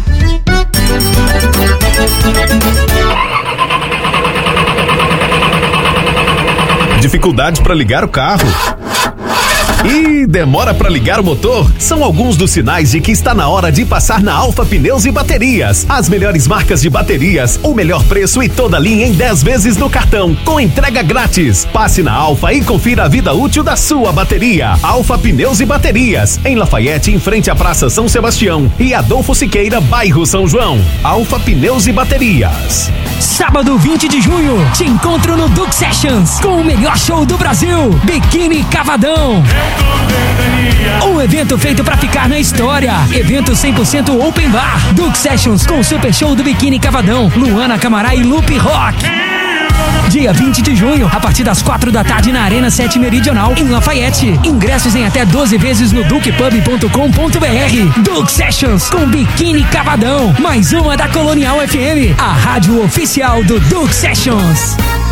Dificuldade para ligar o carro? E demora para ligar o motor? São alguns dos sinais de que está na hora de passar na Alfa Pneus e Baterias. As melhores marcas de baterias, o melhor preço e toda a linha em 10 vezes no cartão, com entrega grátis. Passe na Alfa e confira a vida útil da sua bateria. Alfa Pneus e Baterias, em Lafayette, em frente à Praça São Sebastião, e Adolfo Siqueira, bairro São João. Alfa Pneus e Baterias.
Sábado 20 de junho, te encontro no Duke Sessions com o melhor show do Brasil, Biquíni Cavadão. Um evento feito pra ficar na história. Evento 100% open bar. Duke Sessions com o super show do Biquíni Cavadão, Luana Camará e Lupe Rock. dia 20 de junho, a partir das 4 da tarde na Arena 7 Meridional, em Lafayette. Ingressos em até 12 vezes no duquepub.com.br. Duke Sessions com Biquíni Cavadão. Mais uma da Colonial FM, a rádio oficial do Duke Sessions.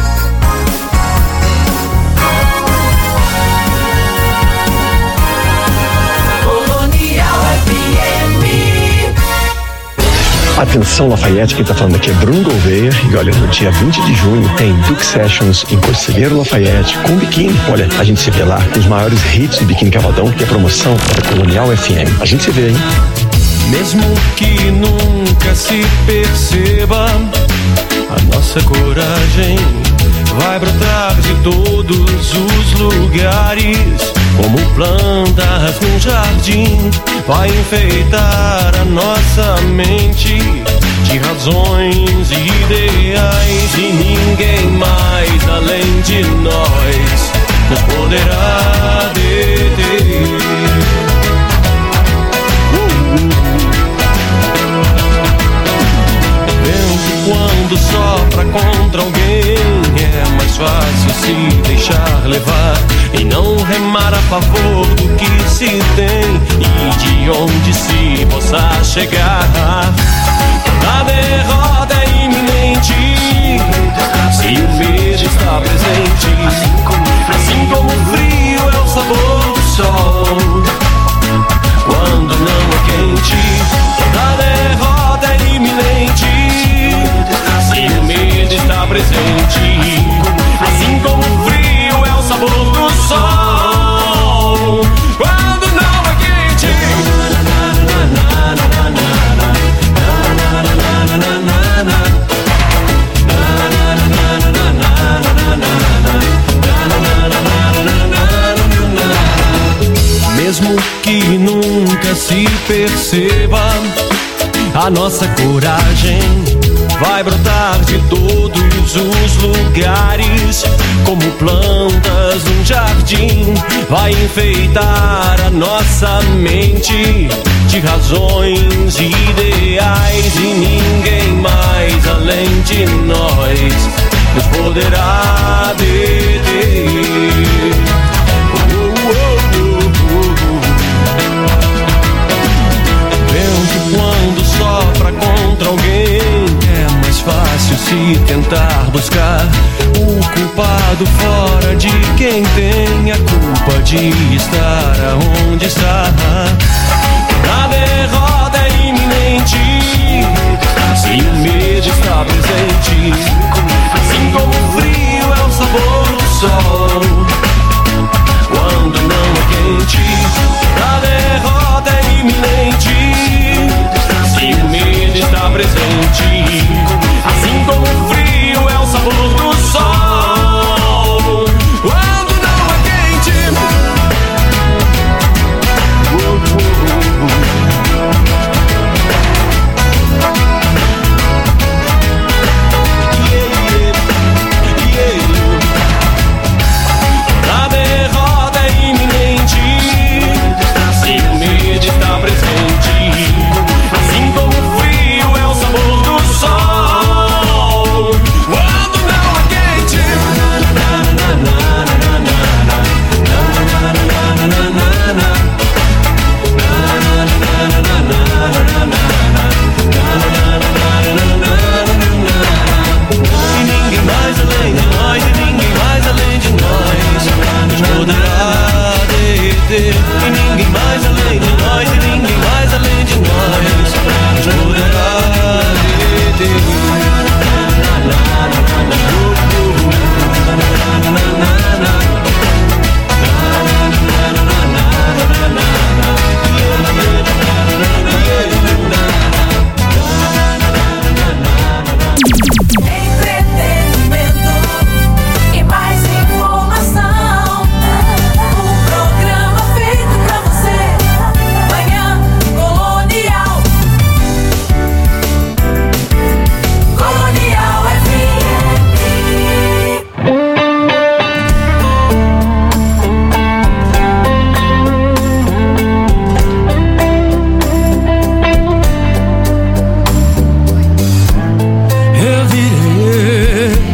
Atenção, Lafayette, quem tá falando aqui é Bruno Gouveia. E olha, no dia 20 de junho tem Duke Sessions em Conselheiro Lafayette com biquíni. Olha, a gente se vê lá com os maiores hits do Biquíni Cavadão e a promoção da Colonial FM. A gente se vê, hein?
Mesmo que nunca se perceba, a nossa coragem vai brotar de todos os lugares, como plantas num jardim, vai enfeitar a nossa mente de razões e ideais, e ninguém mais além de nós nos poderá deter. Quando sopra contra alguém, é mais fácil se deixar levar e não remar a favor do que se tem e de onde se possa chegar. A derrota é iminente se o medo está presente, assim como o frio é o sabor do sol quando não é quente. A derrota é iminente se o medo está presente, assim como o frio é o sabor do sol quando não é quente. Mesmo que nunca se perceba, a nossa coragem vai brotar de todos os lugares, como plantas num jardim, vai enfeitar a nossa mente de razões e ideais, e ninguém mais além de nós nos poderá deter. Vento quando sopra contra alguém, é mais fácil se tentar buscar o culpado fora de quem tem a culpa de estar aonde está. A derrota é iminente se o medo está presente,